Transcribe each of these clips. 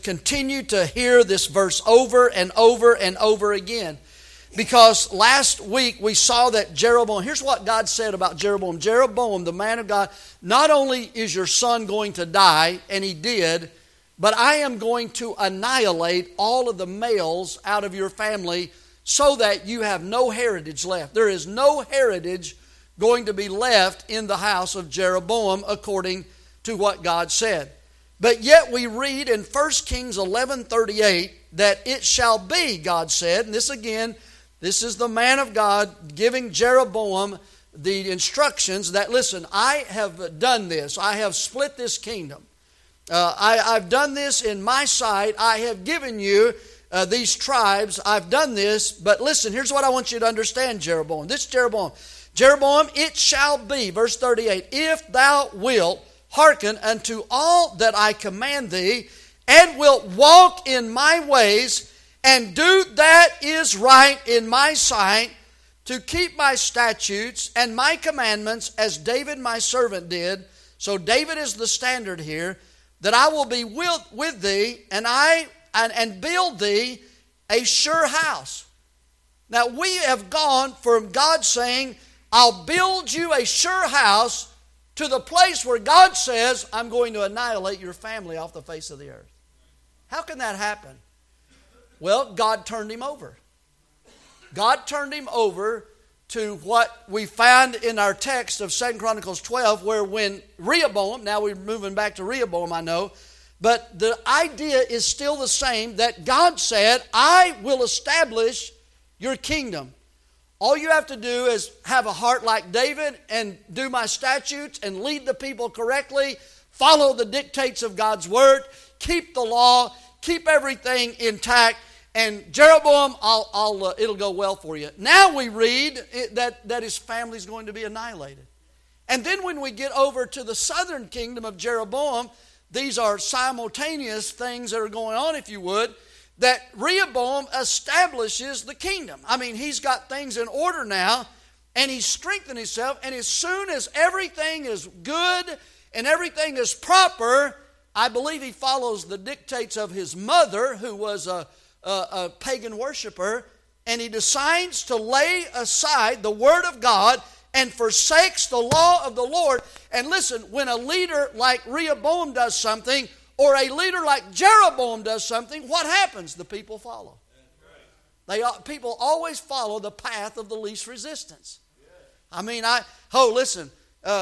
Continue to hear this verse over and over and over again. Because last week we saw that Jeroboam, here's what God said about Jeroboam. Jeroboam, the man of God, not only is your son going to die, and he did, but I am going to annihilate all of the males out of your family so that you have no heritage left. There is no heritage going to be left in the house of Jeroboam according to what God said. But yet we read in 1 Kings 11:38 that it shall be, God said, and this is the man of God giving Jeroboam the instructions that, listen, I have done this. I have split this kingdom. I've done this in my sight. I have given you these tribes. I've done this. But listen, here's what I want you to understand, Jeroboam. This is Jeroboam. Jeroboam, it shall be, verse 38, if thou wilt hearken unto all that I command thee, and wilt walk in my ways, and do that is right in my sight, to keep my statutes and my commandments as David my servant did. So David is the standard here, that I will be with thee, and build thee a sure house. Now we have gone from God saying, I'll build you a sure house, to the place where God says, I'm going to annihilate your family off the face of the earth. How can that happen? Well, God turned him over. God turned him over to what we find in our text of 2 Chronicles 12, where when Rehoboam, now we're moving back to Rehoboam, I know, but the idea is still the same, that God said, I will establish your kingdom. All you have to do is have a heart like David and do my statutes and lead the people correctly, follow the dictates of God's word, keep the law, keep everything intact, and Jeroboam, it'll go well for you. Now we read that his family is going to be annihilated. And then when we get over to the southern kingdom of Jeroboam, these are simultaneous things that are going on, if you would, that Rehoboam establishes the kingdom. I mean, he's got things in order now, and he's strengthened himself, and as soon as everything is good and everything is proper, I believe he follows the dictates of his mother, who was a pagan worshiper, and he decides to lay aside the word of God and forsakes the law of the Lord. And listen, when a leader like Rehoboam does something, or a leader like Jeroboam does something, what happens? The people follow. People always follow the path of the least resistance. I mean, listen,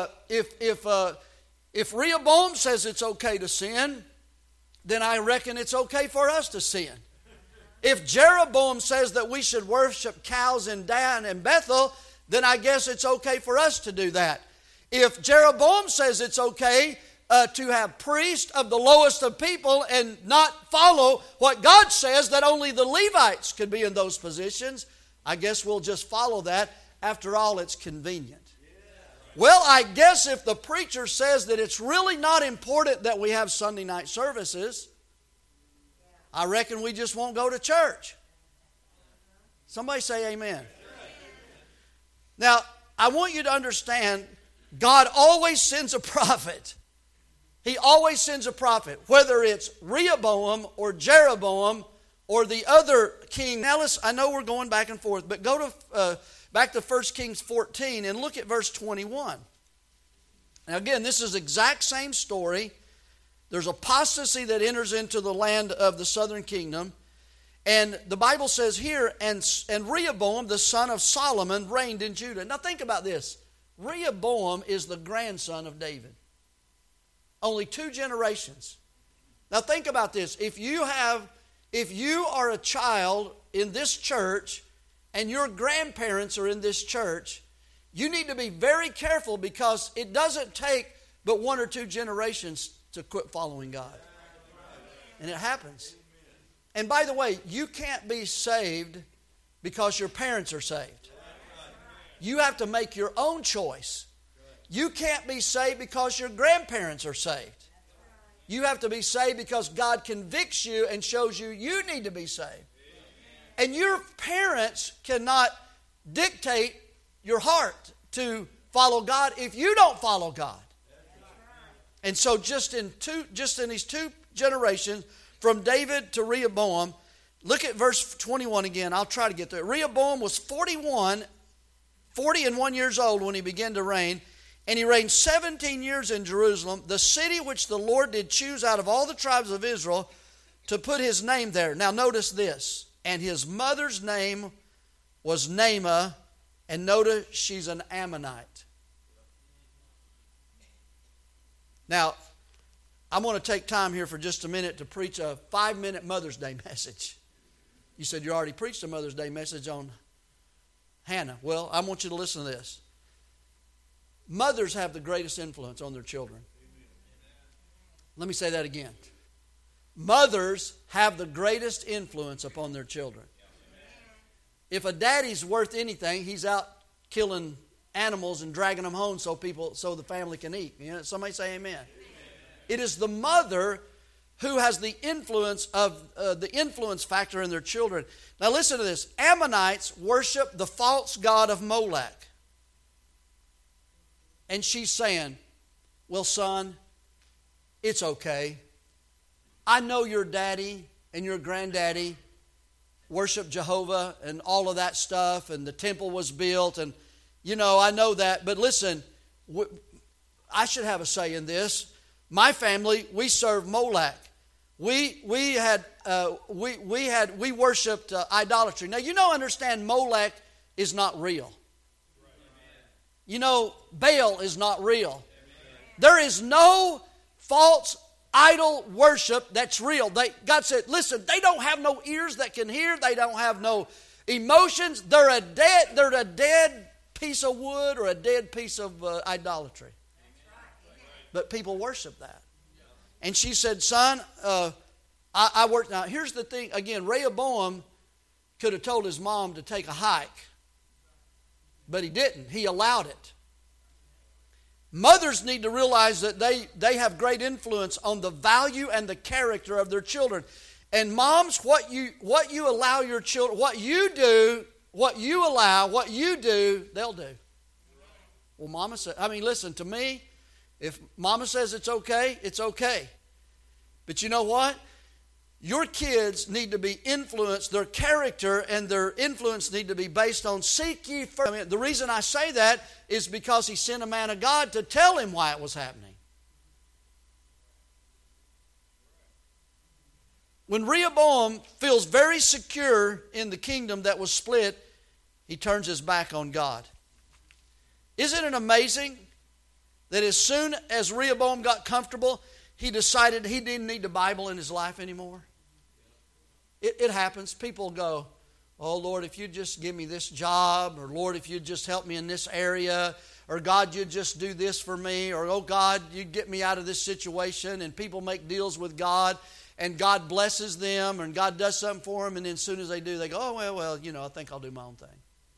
if Rehoboam says it's okay to sin, then I reckon it's okay for us to sin. If Jeroboam says that we should worship cows in Dan and Bethel, then I guess it's okay for us to do that. If Jeroboam says it's okay to have priests of the lowest of people and not follow what God says, that only the Levites could be in those positions, I guess we'll just follow that. After all, it's convenient. Well, I guess if the preacher says that it's really not important that we have Sunday night services, I reckon we just won't go to church. Somebody say amen. Now, I want you to understand, God always sends a prophet. He always sends a prophet, whether it's Rehoboam or Jeroboam or the other king. Now, I know we're going back and forth, but go to back to 1 Kings 14 and look at verse 21. Now, again, this is the exact same story. There's apostasy that enters into the land of the southern kingdom. And the Bible says here, and Rehoboam, the son of Solomon, reigned in Judah. Now, think about this. Rehoboam is the grandson of David. Only 2 generations. Now think about this. If you are a child in this church and your grandparents are in this church, you need to be very careful, because it doesn't take but 1 or 2 generations to quit following God. And it happens. And by the way, you can't be saved because your parents are saved. You have to make your own choice. You can't be saved because your grandparents are saved. You have to be saved because God convicts you and shows you need to be saved. And your parents cannot dictate your heart to follow God if you don't follow God. And so just in these 2 generations, from David to Rehoboam. Look at verse 21 again. I'll try to get there. Rehoboam was 40 and 1 years old when he began to reign, and he reigned 17 years in Jerusalem, the city which the Lord did choose out of all the tribes of Israel to put his name there. Now notice this. And his mother's name was Naamah, and notice she's an Ammonite. Now, I'm going to take time here for just a minute to preach a 5-minute Mother's Day message. You said you already preached a Mother's Day message on Hannah. Well, I want you to listen to this. Mothers have the greatest influence on their children. Let me say that again. Mothers have the greatest influence upon their children. If a daddy's worth anything, he's out killing animals and dragging them home so the family can eat. You know, somebody say amen. Amen. It is the mother who has the influence factor in their children. Now listen to this. Ammonites worship the false god of Molech. And she's saying, well, son, it's okay. I know your daddy and your granddaddy worship Jehovah and all of that stuff, and the temple was built, and you know, I know that. But listen, I should have a say in this. My family, we serve Molech. We worshipped idolatry. Now, you know, understand, Molech is not real. You know, Baal is not real. There is no false idol worship that's real. God said, listen, they don't have no ears that can hear. They don't have no emotions. They're a dead piece of wood or a dead piece of idolatry. But people worship that. And she said, son, I work. Now, here's the thing. Again, Rehoboam could have told his mom to take a hike. But he didn't. He allowed it. Mothers need to realize that they have great influence on the value and the character of their children. And moms, what you allow your children, what you do, what you allow, what you do, they'll do. Well, mama said, listen, to me, if mama says it's okay, it's okay. But you know what? Your kids need to be influenced, their character and their influence need to be based on seek ye first. The reason I say that is because he sent a man of God to tell him why it was happening. When Rehoboam feels very secure in the kingdom that was split, he turns his back on God. Isn't it amazing that as soon as Rehoboam got comfortable, he decided he didn't need the Bible in his life anymore? It happens. People go, oh, Lord, if you'd just give me this job, or Lord, if you'd just help me in this area, or God, you'd just do this for me, or oh, God, you'd get me out of this situation. And people make deals with God, and God blesses them, and God does something for them, and then as soon as they do, they go, oh, well, you know, I think I'll do my own thing.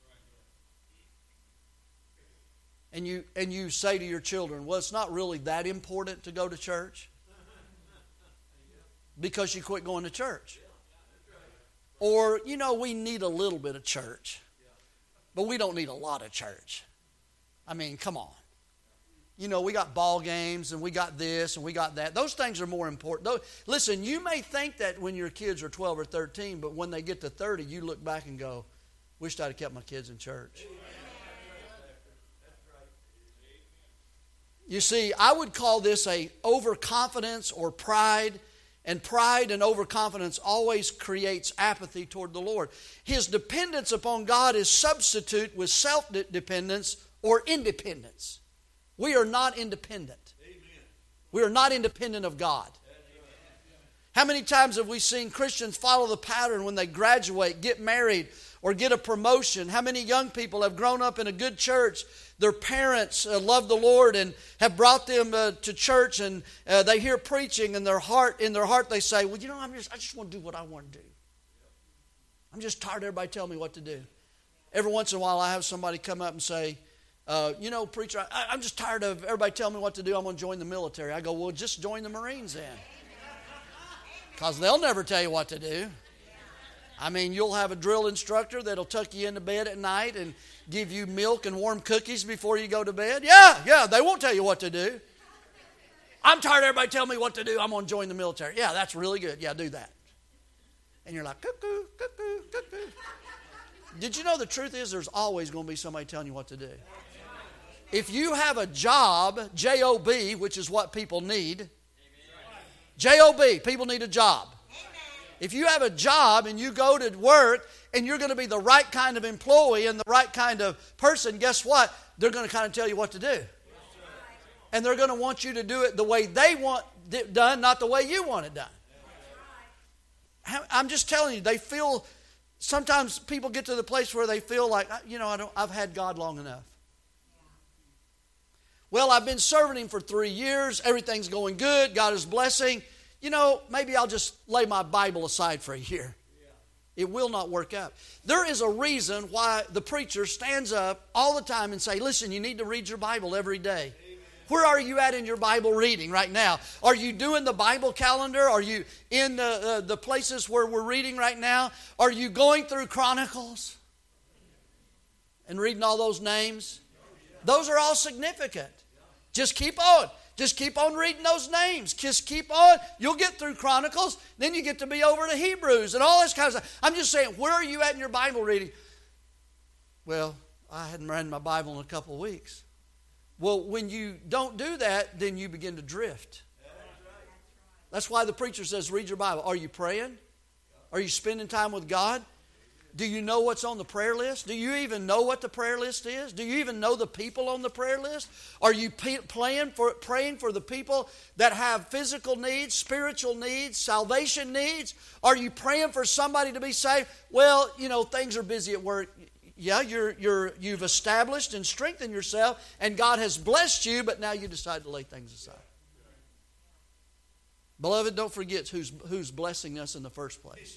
And you say to your children, well, it's not really that important to go to church, because you quit going to church. Or, you know, we need a little bit of church, but we don't need a lot of church. I mean, come on. You know, we got ball games, and we got this, and we got that. Those things are more important. Listen, you may think that when your kids are 12 or 13, but when they get to 30, you look back and go, wished I'd have kept my kids in church. You see, I would call this a overconfidence or pride. And pride and overconfidence always creates apathy toward the Lord. His dependence upon God is substitute with self-dependence or independence. We are not independent. We are not independent of God. How many times have we seen Christians follow the pattern when they graduate, get married, or get a promotion? How many young people have grown up in a good church? Their parents love the Lord and have brought them to church, and they hear preaching, and in their heart they say, well, you know, I just want to do what I want to do. I'm just tired of everybody telling me what to do. Every once in a while I have somebody come up and say, you know, preacher, I'm just tired of everybody telling me what to do. I'm going to join the military. I go, well, just join the Marines then. Because they'll never tell you what to do. I mean, you'll have a drill instructor that'll tuck you into bed at night and give you milk and warm cookies before you go to bed. Yeah, they won't tell you what to do. I'm tired of everybody telling me what to do. I'm going to join the military. Yeah, that's really good. Yeah, do that. And you're like, cuckoo, cuckoo, cuckoo. Did you know the truth is there's always going to be somebody telling you what to do? If you have a job, J-O-B, which is what people need. J-O-B, people need a job. If you have a job and you go to work and you're going to be the right kind of employee and the right kind of person, guess what? They're going to kind of tell you what to do. And they're going to want you to do it the way they want it done, not the way you want it done. I'm just telling you, they feel, sometimes people get to the place where they feel like, I've had God long enough. Well, I've been serving Him for 3 years. Everything's going good. God is blessing. Maybe I'll just lay my Bible aside for a year. It will not work out. There is a reason why the preacher stands up all the time and say, listen, you need to read your Bible every day. Where are you at in your Bible reading right now? Are you doing the Bible calendar? Are you in the places where we're reading right now? Are you going through Chronicles and reading all those names? Those are all significant. Just keep on. Just keep on reading those names. Just keep on. You'll get through Chronicles. Then you get to be over to Hebrews and all this kind of stuff. I'm just saying, where are you at in your Bible reading? Well, I hadn't read my Bible in a couple of weeks. Well, when you don't do that, then you begin to drift. That's why the preacher says, read your Bible. Are you praying? Are you spending time with God? Do you know what's on the prayer list? Do you even know what the prayer list is? Do you even know the people on the prayer list? Are you praying for the people that have physical needs, spiritual needs, salvation needs? Are you praying for somebody to be saved? Well, things are busy at work. Yeah, you've established and strengthened yourself, and God has blessed you, but now you decide to lay things aside. Beloved, don't forget who's blessing us in the first place.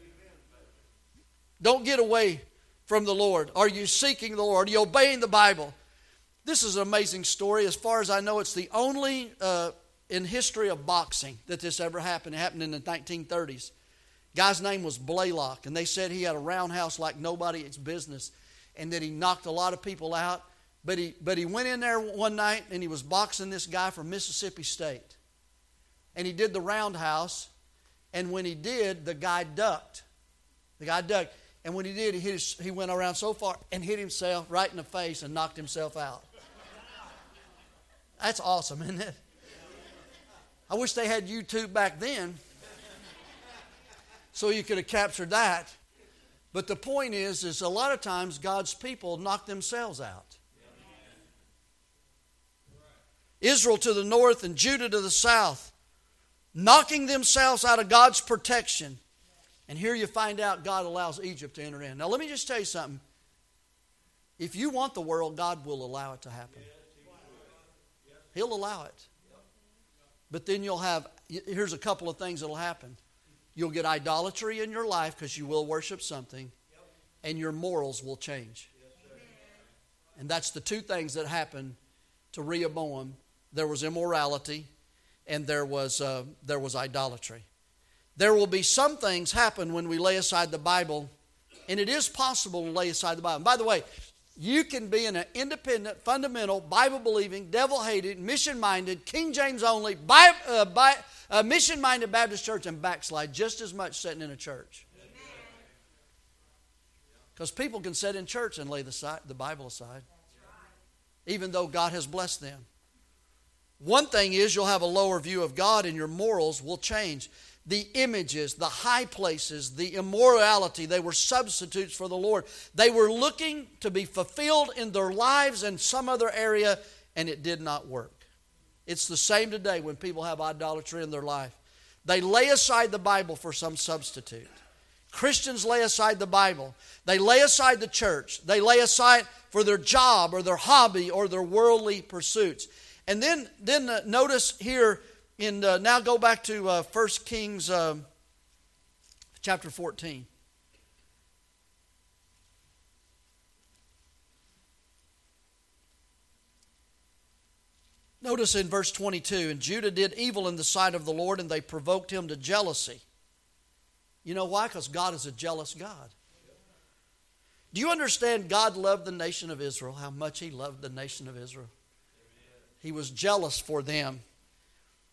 Don't get away from the Lord. Are you seeking the Lord? Are you obeying the Bible? This is an amazing story. As far as I know, it's the only in history of boxing that this ever happened. It happened in the 1930s. Guy's name was Blaylock, and they said he had a roundhouse like nobody's business, and that he knocked a lot of people out. But he went in there one night, and he was boxing this guy from Mississippi State. And he did the roundhouse, and when he did, the guy ducked. And when he did, he went around so far and hit himself right in the face and knocked himself out. That's awesome, isn't it? I wish they had YouTube back then so you could have captured that. But the point is a lot of times God's people knock themselves out. Israel to the north and Judah to the south, knocking themselves out of God's protection. And here you find out God allows Egypt to enter in. Now let me just tell you something. If you want the world, God will allow it to happen. He'll allow it. But then here's a couple of things that will happen. You'll get idolatry in your life because you will worship something, and your morals will change. And that's the two things that happened to Rehoboam. There was immorality, and there was idolatry. There will be some things happen when we lay aside the Bible, and it is possible to lay aside the Bible. And by the way, you can be in an independent, fundamental, Bible-believing, devil-hated, mission-minded, King James only, mission-minded Baptist church and backslide just as much sitting in a church. Because people can sit in church and lay the Bible aside, even though God has blessed them. One thing is you'll have a lower view of God and your morals will change. The images, the high places, the immorality, they were substitutes for the Lord. They were looking to be fulfilled in their lives in some other area, and it did not work. It's the same today when people have idolatry in their life. They lay aside the Bible for some substitute. Christians lay aside the Bible. They lay aside the church. They lay aside for their job or their hobby or their worldly pursuits. And then notice here, now go back to 1 Kings chapter 14. Notice in verse 22, and Judah did evil in the sight of the Lord, and they provoked him to jealousy. You know why? Because God is a jealous God. Do you understand God loved the nation of Israel, how much He loved the nation of Israel? He was jealous for them.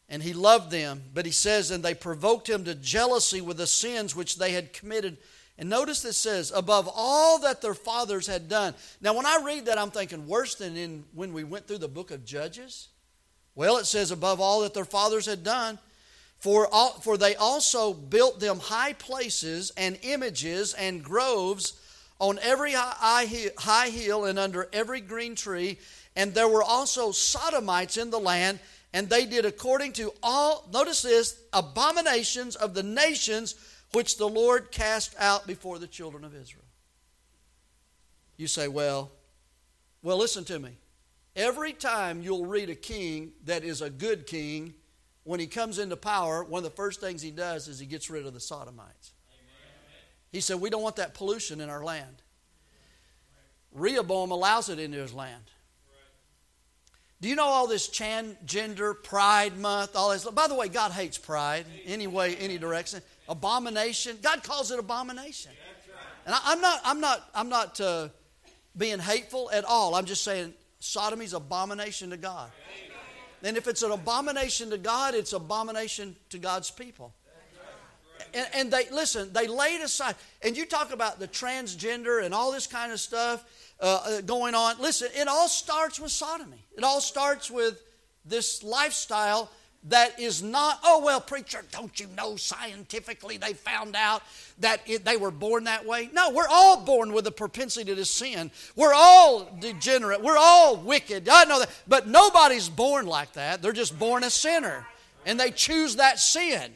And he loved them. But he says, and they provoked him to jealousy with the sins which they had committed. And notice this says, above all that their fathers had done. Now when I read that, I'm thinking, worse than when we went through the book of Judges? Well, it says, above all that their fathers had done. For they also built them high places and images and groves on every high hill and under every green tree. And there were also Sodomites in the land, and they did according to all, notice this, abominations of the nations which the Lord cast out before the children of Israel. You say, well, listen to me. Every time you'll read a king that is a good king, when he comes into power, one of the first things he does is he gets rid of the Sodomites. Amen. He said, we don't want that pollution in our land. Rehoboam allows it into his land. Do you know all this transgender, Pride Month, all this? By the way, God hates pride any way, any direction. Abomination. God calls it abomination. And I'm not being hateful at all. I'm just saying sodomy's abomination to God. And if it's an abomination to God, it's abomination to God's people. And they laid aside. And you talk about the transgender and all this kind of stuff going on. Listen, it all starts with sodomy. It all starts with this lifestyle that is not, oh, well, preacher, don't you know scientifically they found out that they were born that way? No, we're all born with a propensity to sin. We're all degenerate. We're all wicked. I know that. But nobody's born like that. They're just born a sinner. And they choose that sin.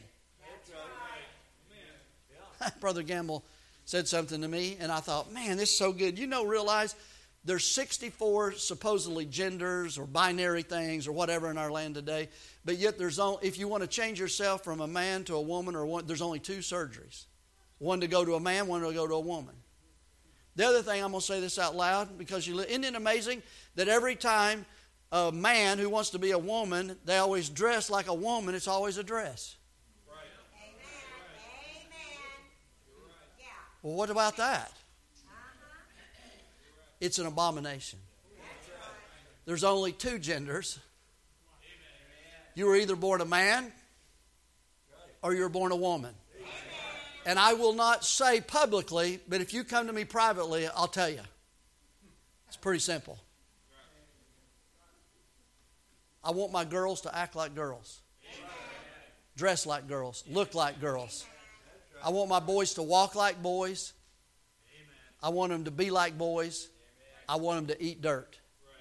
Brother Gamble said something to me, and I thought, man, this is so good. Realize there's 64 supposedly genders or binary things or whatever in our land today, but yet there's only, if you want to change yourself from a man to a woman, there's only 2 surgeries. One to go to a man, one to go to a woman. The other thing, I'm going to say this out loud, because isn't it amazing that every time a man who wants to be a woman, they always dress like a woman, it's always a dress. Well, what about that? It's an abomination. There's only 2 genders. You were either born a man or you were born a woman. And I will not say publicly, but if you come to me privately, I'll tell you. It's pretty simple. I want my girls to act like girls, dress like girls, look like girls. I want my boys to walk like boys. I want them to be like boys. I want them to eat dirt.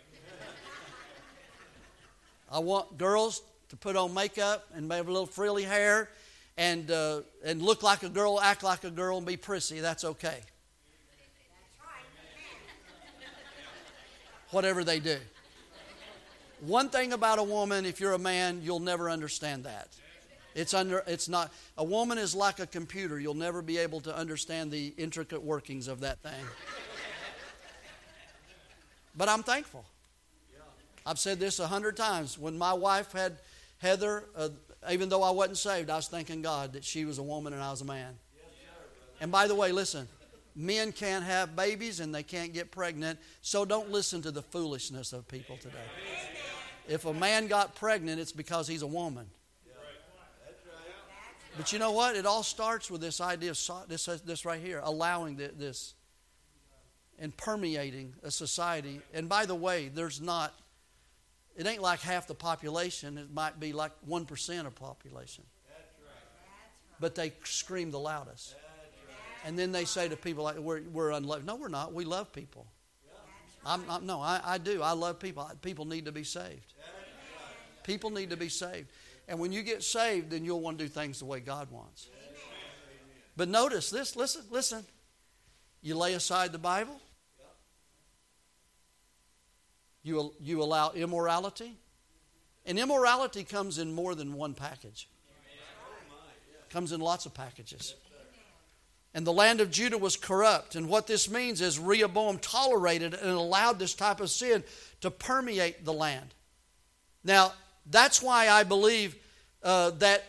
I want girls to put on makeup and have a little frilly hair and look like a girl, act like a girl, and be prissy. That's okay. Whatever they do. One thing about a woman, if you're a man, you'll never understand that. It's not, a woman is like a computer. You'll never be able to understand the intricate workings of that thing. But I'm thankful. I've said this 100 times. When my wife had Heather, even though I wasn't saved, I was thanking God that she was a woman and I was a man. And by the way, listen, men can't have babies and they can't get pregnant, so don't listen to the foolishness of people today. If a man got pregnant, it's because he's a woman. But you know what? It all starts with this idea of this right here, allowing this and permeating a society. And by the way, it ain't like half the population. It might be like 1% of population. But they scream the loudest. And then they say to people like, we're unloved. No, we're not. We love people. I do. I love people. People need to be saved. People need to be saved. And when you get saved, then you'll want to do things the way God wants. But notice this, listen. You lay aside the Bible. You allow immorality. And immorality comes in more than one package. Comes in lots of packages. And the land of Judah was corrupt. And what this means is Rehoboam tolerated and allowed this type of sin to permeate the land. Now, that's why I believe that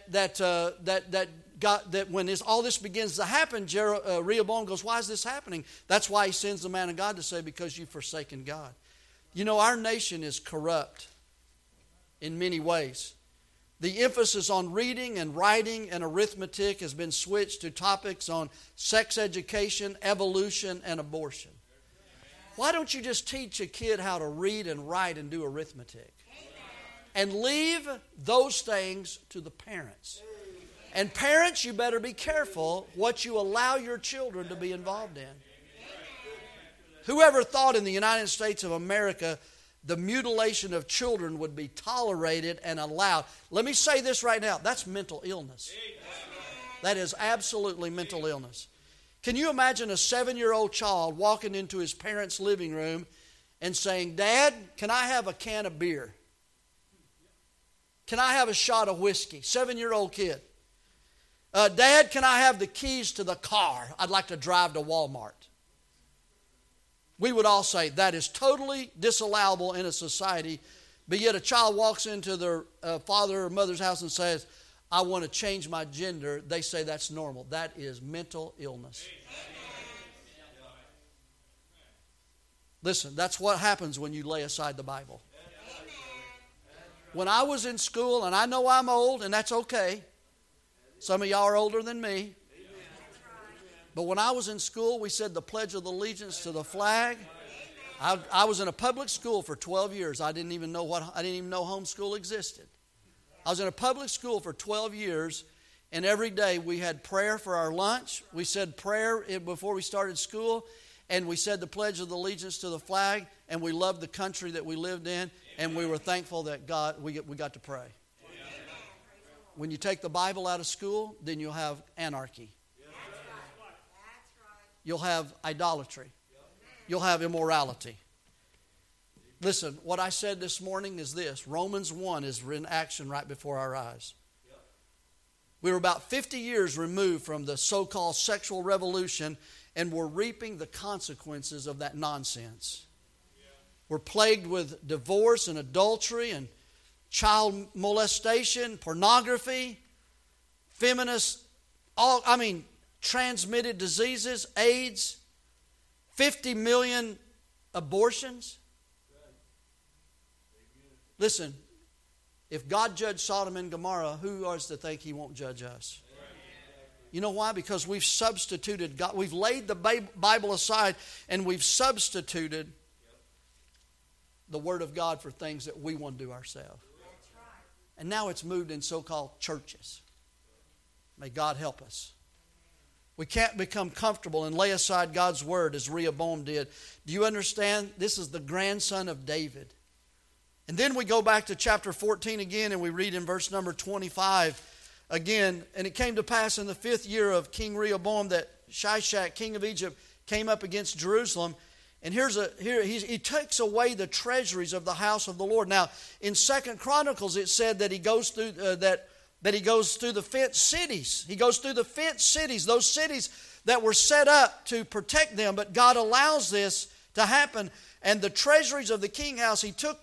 when all this begins to happen, Rehoboam goes, why is this happening? That's why he sends the man of God to say, because you've forsaken God. You know, our nation is corrupt in many ways. The emphasis on reading and writing and arithmetic has been switched to topics on sex education, evolution, and abortion. Why don't you just teach a kid how to read and write and do arithmetic? And leave those things to the parents. And parents, you better be careful what you allow your children to be involved in. Whoever thought in the United States of America the mutilation of children would be tolerated and allowed? Let me say this right now. That's mental illness. That is absolutely mental illness. Can you imagine a 7-year-old child walking into his parents' living room and saying, "Dad, can I have a can of beer? Can I have a shot of whiskey?" 7-year-old kid. "Dad, can I have the keys to the car? I'd like to drive to Walmart." We would all say that is totally disallowable in a society, but yet a child walks into their father or mother's house and says, "I want to change my gender." They say that's normal. That is mental illness. Listen, that's what happens when you lay aside the Bible. When I was in school, and I know I'm old, and that's okay. Some of y'all are older than me. But when I was in school, we said the Pledge of Allegiance to the flag. I was in a public school for 12 years. I didn't even know homeschool existed. I was in a public school for 12 years, and every day we had prayer for our lunch. We said prayer before we started school, and we said the Pledge of Allegiance to the flag, and we loved the country that we lived in, and we were thankful that we got to pray. When you take the Bible out of school, then you'll have anarchy. You'll have idolatry. You'll have immorality. Listen, what I said this morning is this. Romans 1 is in action right before our eyes. We were about 50 years removed from the so-called sexual revolution, and we're reaping the consequences of that nonsense. We're plagued with divorce and adultery and child molestation, pornography, transmitted diseases, AIDS, 50 million abortions. Listen, if God judged Sodom and Gomorrah, who is to think He won't judge us? You know why? Because we've substituted God. We've laid the Bible aside and we've substituted the Word of God for things that we want to do ourselves. And now it's moved in so-called churches. May God help us. We can't become comfortable and lay aside God's Word as Rehoboam did. Do you understand? This is the grandson of David. And then we go back to chapter 14 again, and we read in verse number 25 again. "And it came to pass in the 5th year of King Rehoboam that Shishak, king of Egypt, came up against Jerusalem." And he takes away the treasuries of the house of the Lord. Now, in 2 Chronicles, it said that he goes through that he goes through the fenced cities. He goes through the fenced cities, those cities that were set up to protect them. But God allows this to happen. And the treasuries of the king house, he took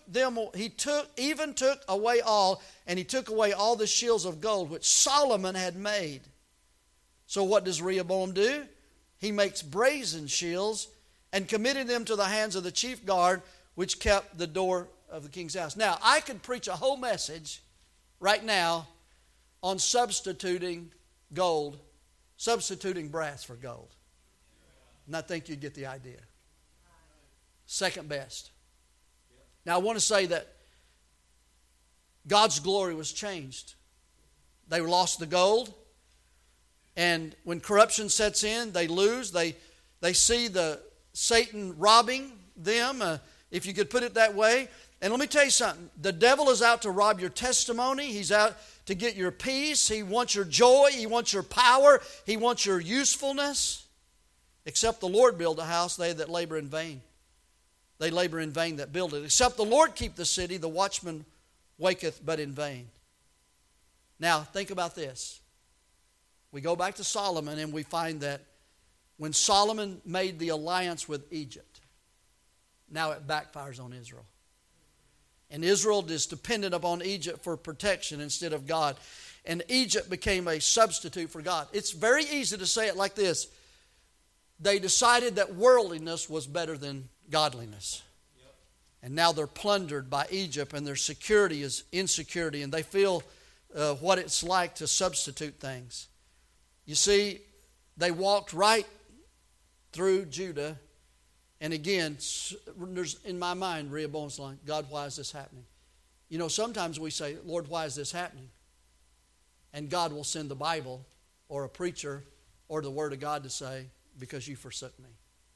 away all, and he took away all the shields of gold which Solomon had made. So what does Rehoboam do? He makes brazen shields and committed them to the hands of the chief guard, which kept the door of the king's house. Now, I could preach a whole message right now on substituting gold, substituting brass for gold. And I think you'd get the idea. Second best. Now, I want to say that God's glory was changed. They lost the gold, and when corruption sets in, they lose. They see Satan robbing them, if you could put it that way. And let me tell you something. The devil is out to rob your testimony. He's out to get your peace. He wants your joy. He wants your power. He wants your usefulness. Except the Lord build a house, they that labor in vain. They labor in vain that build it. Except the Lord keep the city, the watchman waketh but in vain. Now, think about this. We go back to Solomon and we find that when Solomon made the alliance with Egypt, now it backfires on Israel. And Israel is dependent upon Egypt for protection instead of God. And Egypt became a substitute for God. It's very easy to say it like this. They decided that worldliness was better than godliness. And now they're plundered by Egypt, and their security is insecurity, and they feel what it's like to substitute things. You see, they walked right through Judah. And again, there's in my mind, Rehoboam's like, God, why is this happening? You know, sometimes we say, Lord, why is this happening? And God will send the Bible or a preacher or the Word of God to say, because you forsook me.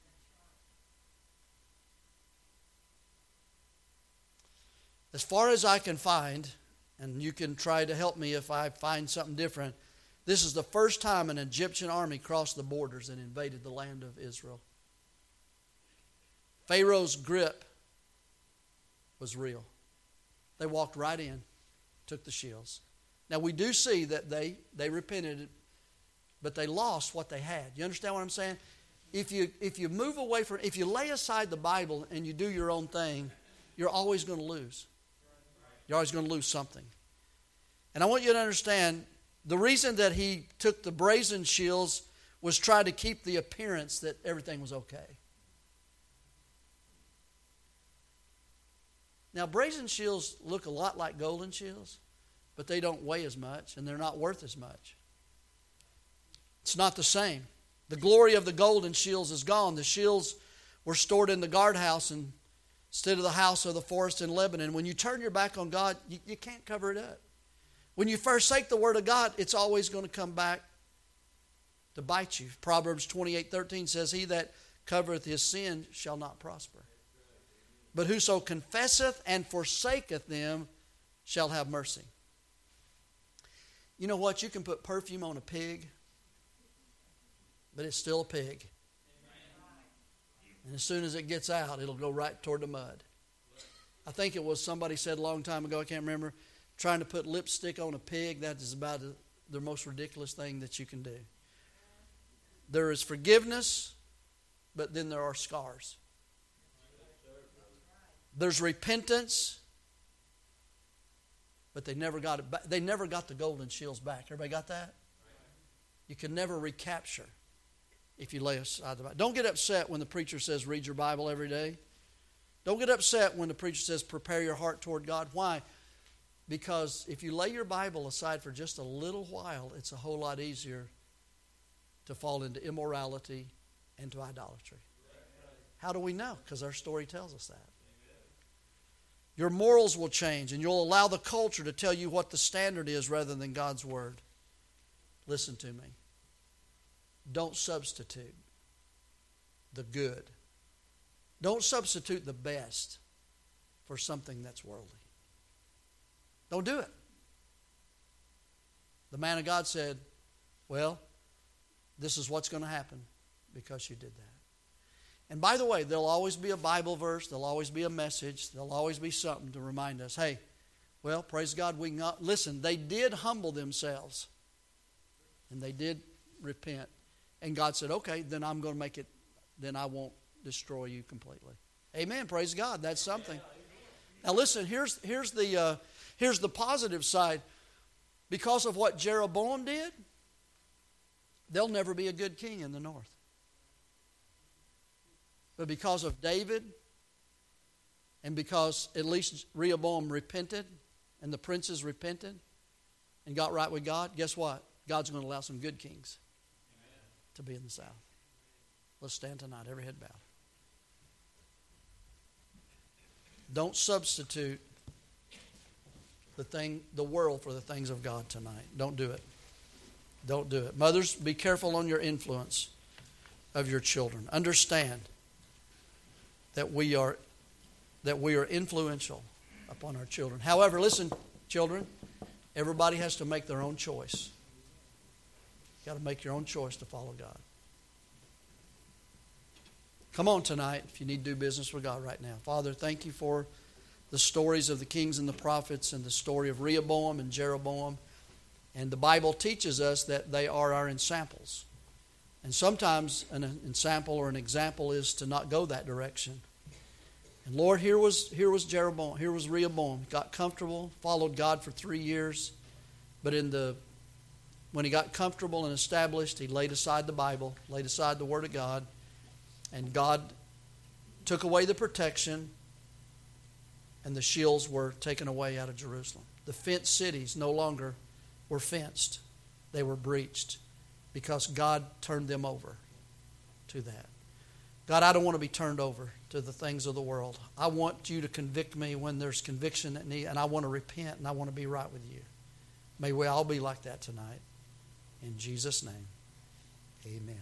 As far as I can find, and you can try to help me if I find something different, this is the first time an Egyptian army crossed the borders and invaded the land of Israel. Pharaoh's grip was real. They walked right in, took the shields. Now we do see that they repented, but they lost what they had. You understand what I'm saying? If you move away from, if you lay aside the Bible and you do your own thing, you're always going to lose. You're always going to lose something. And I want you to understand, the reason that he took the brazen shields was try to keep the appearance that everything was okay. Now, brazen shields look a lot like golden shields, but they don't weigh as much, and they're not worth as much. It's not the same. The glory of the golden shields is gone. The shields were stored in the guardhouse instead of the house of the forest in Lebanon. When you turn your back on God, you can't cover it up. When you forsake the Word of God, it's always going to come back to bite you. Proverbs 28:13 says, He that covereth his sin shall not prosper. But whoso confesseth and forsaketh them shall have mercy. You know what? You can put perfume on a pig, but it's still a pig. And as soon as it gets out, it'll go right toward the mud. I think it was somebody said a long time ago, I can't remember, trying to put lipstick on a pig, that is about the most ridiculous thing that you can do. There is forgiveness, but then there are scars. There's repentance, but they never got it back. They never got the golden shields back. Everybody got that? You can never recapture if you lay aside the Bible. Don't get upset when the preacher says read your Bible every day. Don't get upset when the preacher says prepare your heart toward God. Why? Because if you lay your Bible aside for just a little while, it's a whole lot easier to fall into immorality and to idolatry. How do we know? Because our story tells us that. Your morals will change, and you'll allow the culture to tell you what the standard is rather than God's Word. Listen to me. Don't substitute the good. Don't substitute the best for something that's worldly. Don't do it. The man of God said, well, this is what's going to happen because you did that. And by the way, there'll always be a Bible verse, there'll always be a message, there'll always be something to remind us, hey, well, praise God, we can listen, they did humble themselves. And they did repent. And God said, okay, then I'm going to make it, then I won't destroy you completely. Amen, praise God, that's something. Now listen, here's the positive side. Because of what Jeroboam did, there'll never be a good king in the north. But because of David, and because at least Rehoboam repented, and the princes repented, and got right with God, guess what? God's going to allow some good kings to be in the south. Let's stand tonight, every head bowed. Don't substitute the world for the things of God tonight. Don't do it. Don't do it. Mothers, be careful on your influence of your children. Understand that we are influential upon our children. However, listen, children, everybody has to make their own choice. You've got to make your own choice to follow God. Come on tonight if you need to do business with God right now. Father, thank you for the stories of the kings and the prophets and the story of Rehoboam and Jeroboam. And the Bible teaches us that they are our ensamples. And sometimes an ensample or an example is to not go that direction. And Lord, here was Jeroboam, here was Rehoboam. Got comfortable, followed God for 3 years. But when he got comfortable and established, he laid aside the Bible, laid aside the Word of God. And God took away the protection, and the shields were taken away out of Jerusalem. The fenced cities no longer were fenced. They were breached because God turned them over to that. God, I don't want to be turned over to the things of the world. I want you to convict me when there's conviction that need, and I want to repent and I want to be right with you. May we all be like that tonight. In Jesus' name, amen.